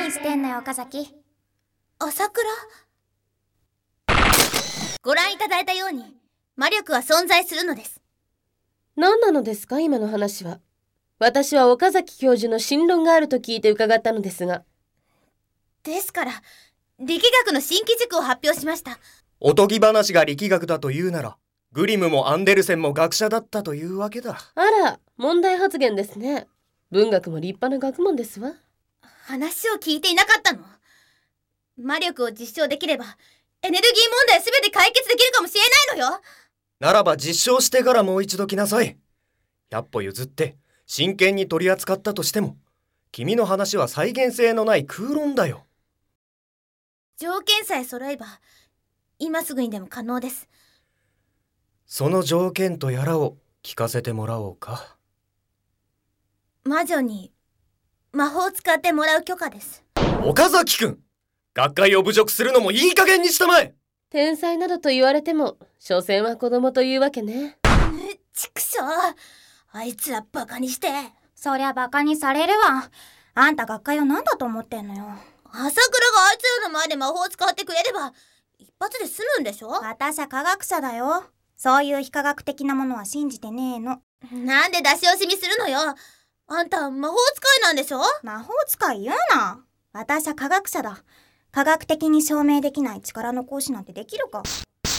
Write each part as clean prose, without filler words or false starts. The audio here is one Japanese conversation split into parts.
何してんのよ岡崎。 朝倉。ご覧いただいたように魔力は存在するのです。 何なのですか今の話は。私は岡崎教授の進論があると聞いて伺ったのですが。 ですから力学の新機軸を発表しました。 おとぎ話が力学だというなら、グリムもアンデルセンも学者だったというわけだ。 あら、問題発言ですね。文学も立派な学問ですわ。 話を聞いていなかったの？魔力を実証できればエネルギー問題すべて解決できるかもしれないのよ。 ならば実証してからもう一度来なさい。100歩譲って真剣に取り扱ったとしても、君の話は再現性のない空論だよ。 条件さえ揃えば今すぐにでも可能です。 その条件とやらを聞かせてもらおうか。 魔女に魔法を使ってもらう許可です。 岡崎くん、学会を侮辱するのもいい加減にしたまえ。 天才などと言われても所詮は子供というわけね。 ちくしょう、あいつらバカにして。 そりゃバカにされるわ。あんた学会を何だと思ってんのよ。 朝倉があいつらの前で魔法を使ってくれれば一発で済むんでしょ。 私は科学者だよ。そういう非科学的なものは信じてねえの。 なんで出し惜しみするのよ。あんた魔法使いなんでしょ。 魔法使い言うな。私は科学者だ。科学的に証明できない力の行使なんてできるか。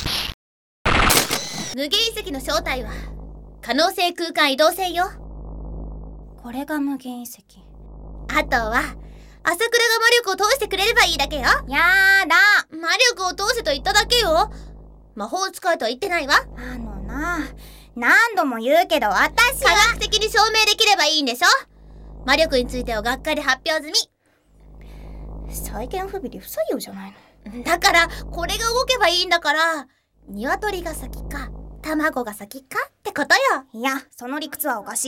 無限石の正体は可能性空間移動性よ。 これが無限石。 あとは朝倉が魔力を通してくれればいいだけよ。 やだ。 魔力を通せと言っただけよ。魔法使いとは言ってないわ。 何度も言うけど私は科学的に証明できればいいんでしょ。魔力については学会で発表済み。 再現不備で不採用じゃないの。 だからこれが動けばいいんだから、鶏が先か卵が先かってことよ。 いや、その理屈はおかしい。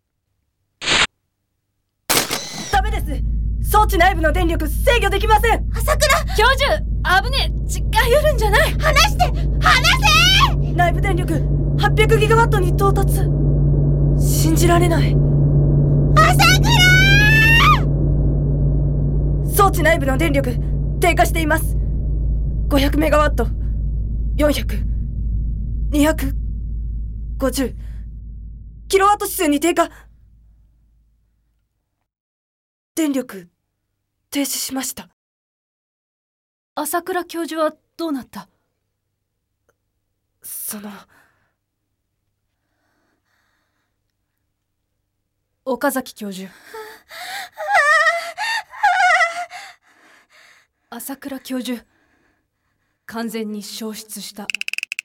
ダメです。装置内部の電力制御できません。 朝倉教授、危ねえ。近寄るんじゃない。 離して内部電力800ギガワットに到達。信じられない。 朝倉。 装置内部の電力低下しています。500メガワット、400、250キロワット指数に低下。電力停止しました。朝倉教授はどうなった？岡崎教授。朝倉教授、完全に消失した。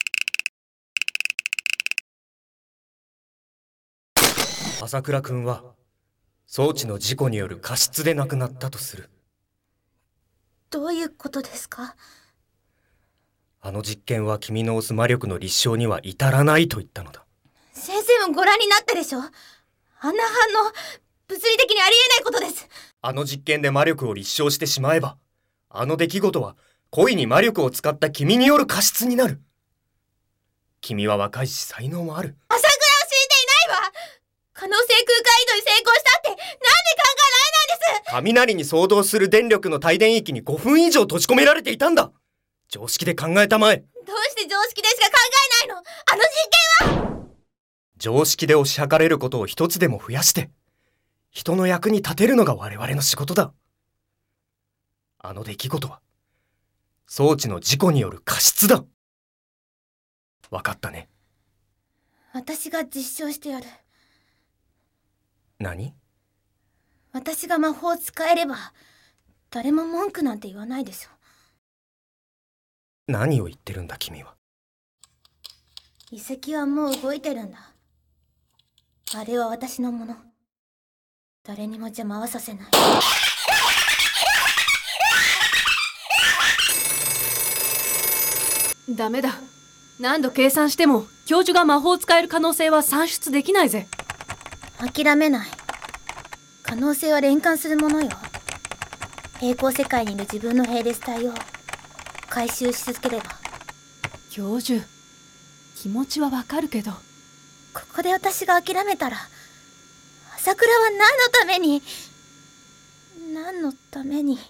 朝倉くんは装置の事故による過失で亡くなったとする。 どういうことですか？ あの実験は君の推す魔力の立証には至らないと言ったのだ。 先生もご覧になったでしょ。あんな反応、物理的にありえないことです。 あの実験で魔力を立証してしまえば、あの出来事は故意に魔力を使った君による過失になる。君は若いし才能もある。 朝倉を信じていないわ。可能性空間移動に成功したってなんで考えられないんです。 雷に相当する電力の帯電域に5分以上閉じ込められていたんだ。常識で考えたまえ。 どうして常識でしか考えないの？あの実験は。 常識で推し量れることを一つでも増やして人の役に立てるのが我々の仕事だ。あの出来事は装置の事故による過失だ。わかったね。 私が実証してやる。 何？ 私が魔法を使えれば誰も文句なんて言わないでしょ。 何を言ってるんだ君は。 遺跡はもう動いてるんだ。あれは私のもの。誰にも邪魔はさせない。 ダメだ。何度計算しても教授が魔法を使える可能性は算出できないぜ。 諦めない。可能性は連関するものよ。平行世界にいる自分の並列体を回収し続ければ。 教授、気持ちはわかるけど。 ここで私が諦めたら朝倉は何のために。な何のために。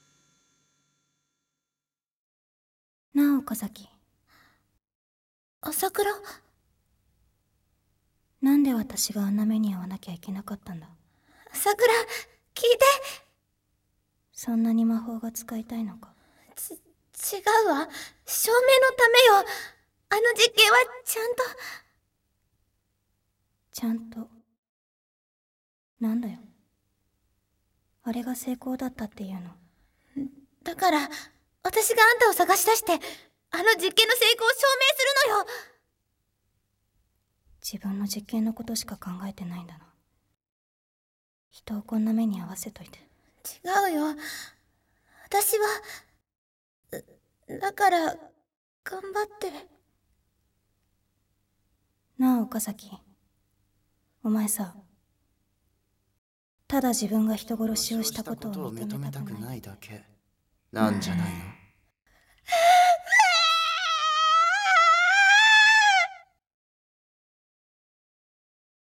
なあ岡崎、 朝倉。 なんで私があんな目に遭わなきゃいけなかったんだ。 朝倉、聞いて。 そんなに魔法が使いたいのか。 違うわ。証明のためよ。あの実験はちゃんとなんだよ、あれが成功だったっていうの。 だから私があんたを探し出してあの実験の成功を証明するのよ。 自分の実験のことしか考えてないんだな。人をこんな目に遭わせといて。 違うよ。私はだから頑張って。 なあ岡崎、お前さ、ただ自分が人殺しをしたことを認めたくないだけなんじゃないの？